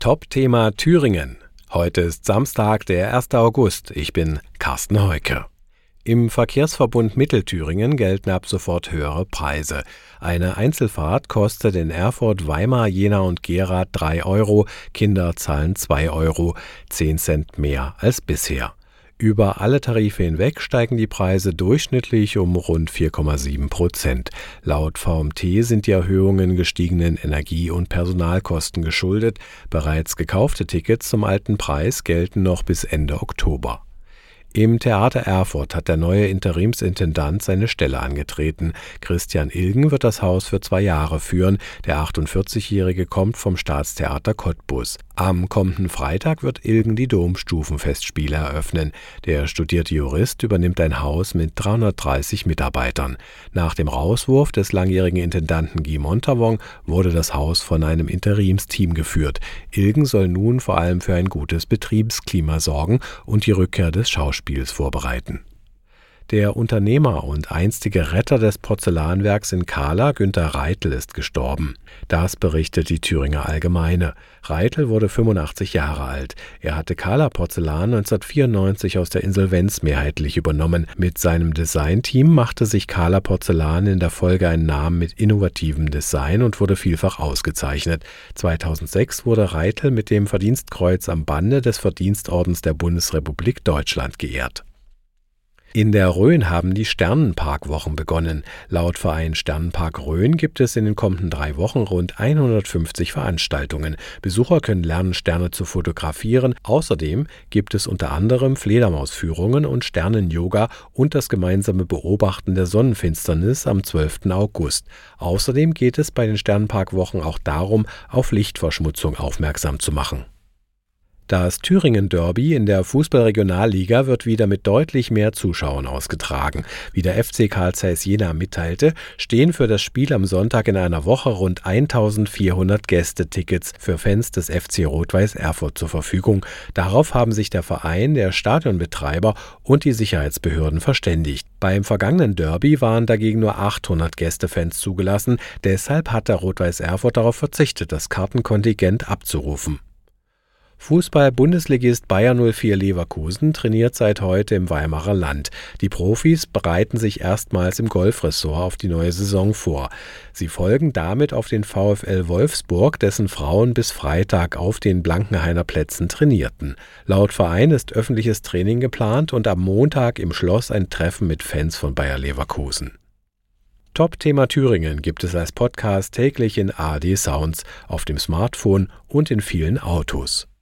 Top-Thema Thüringen. Heute ist Samstag, der 1. August. Ich bin Carsten Heucke. Im Verkehrsverbund Mittelthüringen gelten ab sofort höhere Preise. Eine Einzelfahrt kostet in Erfurt, Weimar, Jena und Gera 3 Euro, Kinder zahlen 2 Euro, 10 Cent mehr als bisher. Über alle Tarife hinweg steigen die Preise durchschnittlich um rund 4,7%. Laut VMT sind die Erhöhungen gestiegenen Energie- und Personalkosten geschuldet. Bereits gekaufte Tickets zum alten Preis gelten noch bis Ende Oktober. Im Theater Erfurt hat der neue Interimsintendant seine Stelle angetreten. Christian Ilgen wird das Haus für 2 Jahre führen. Der 48-Jährige kommt vom Staatstheater Cottbus. Am kommenden Freitag wird Ilgen die Domstufenfestspiele eröffnen. Der studierte Jurist übernimmt ein Haus mit 330 Mitarbeitern. Nach dem Rauswurf des langjährigen Intendanten Guy Montavon wurde das Haus von einem Interimsteam geführt. Ilgen soll nun vor allem für ein gutes Betriebsklima sorgen und die Rückkehr des Schauspiels vorbereiten. Der Unternehmer und einstige Retter des Porzellanwerks in Kahla, Günter Reitel, ist gestorben. Das berichtet die Thüringer Allgemeine. Reitel wurde 85 Jahre alt. Er hatte Kahla Porzellan 1994 aus der Insolvenz mehrheitlich übernommen. Mit seinem Designteam machte sich Kahla Porzellan in der Folge einen Namen mit innovativem Design und wurde vielfach ausgezeichnet. 2006 wurde Reitel mit dem Verdienstkreuz am Bande des Verdienstordens der Bundesrepublik Deutschland geehrt. In der Rhön haben die Sternenparkwochen begonnen. Laut Verein Sternenpark Rhön gibt es in den kommenden 3 Wochen rund 150 Veranstaltungen. Besucher können lernen, Sterne zu fotografieren. Außerdem gibt es unter anderem Fledermausführungen und Sternen-Yoga und das gemeinsame Beobachten der Sonnenfinsternis am 12. August. Außerdem geht es bei den Sternenparkwochen auch darum, auf Lichtverschmutzung aufmerksam zu machen. Das Thüringen-Derby in der Fußball-Regionalliga wird wieder mit deutlich mehr Zuschauern ausgetragen. Wie der FC Carl Zeiss Jena mitteilte, stehen für das Spiel am Sonntag in einer Woche rund 1400 Gästetickets für Fans des FC Rot-Weiß Erfurt zur Verfügung. Darauf haben sich der Verein, der Stadionbetreiber und die Sicherheitsbehörden verständigt. Beim vergangenen Derby waren dagegen nur 800 Gästefans zugelassen. Deshalb hat der Rot-Weiß Erfurt darauf verzichtet, das Kartenkontingent abzurufen. Fußball-Bundesligist Bayer 04 Leverkusen trainiert seit heute im Weimarer Land. Die Profis bereiten sich erstmals im Golfressort auf die neue Saison vor. Sie folgen damit auf den VfL Wolfsburg, dessen Frauen bis Freitag auf den Blankenhainer Plätzen trainierten. Laut Verein ist öffentliches Training geplant und am Montag im Schloss ein Treffen mit Fans von Bayer Leverkusen. Top-Thema Thüringen gibt es als Podcast täglich in ARD Sounds, auf dem Smartphone und in vielen Autos.